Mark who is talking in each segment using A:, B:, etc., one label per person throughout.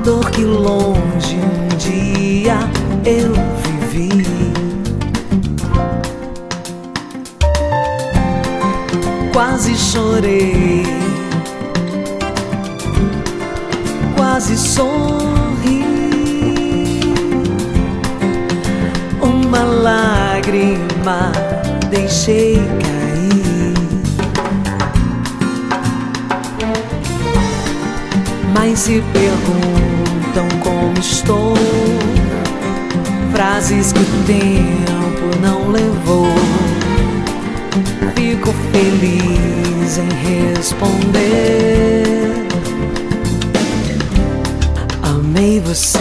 A: dor que longe um dia eu vivi. Quase chorei, quase sorri. Uma lágrima deixei cair, mas se perguntam como estou, frases que o tempo não levou, fico feliz em responder: amei você.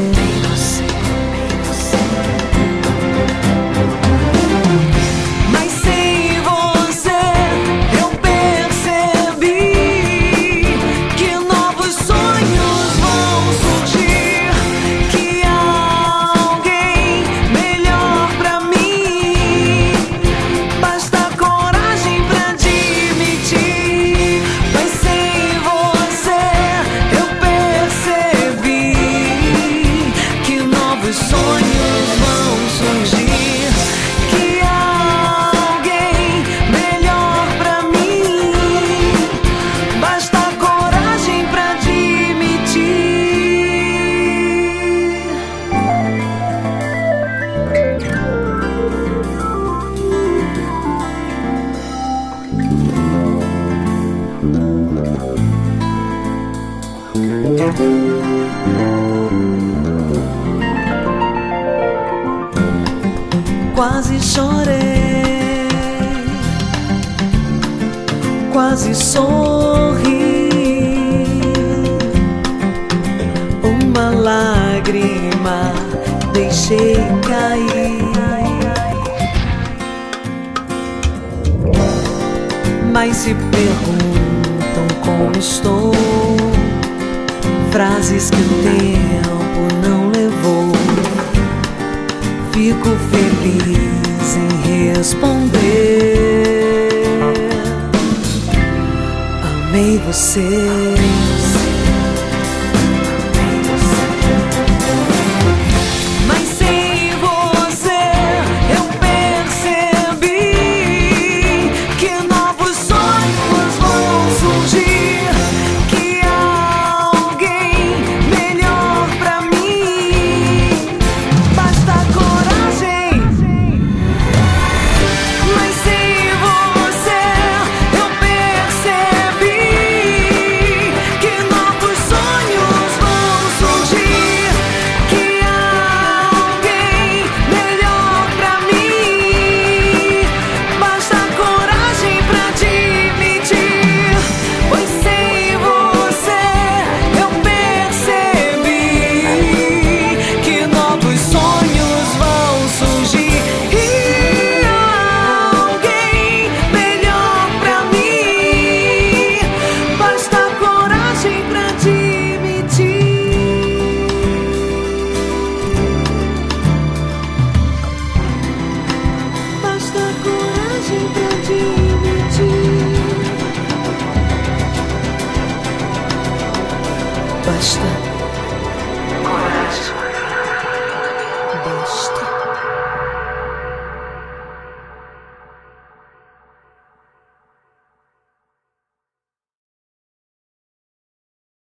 A: Quase chorei, quase sorri. Uma lágrima deixei cair, mas se perguntam como estou, frases que o tempo não levou, fico feliz em responder: amei você. Basta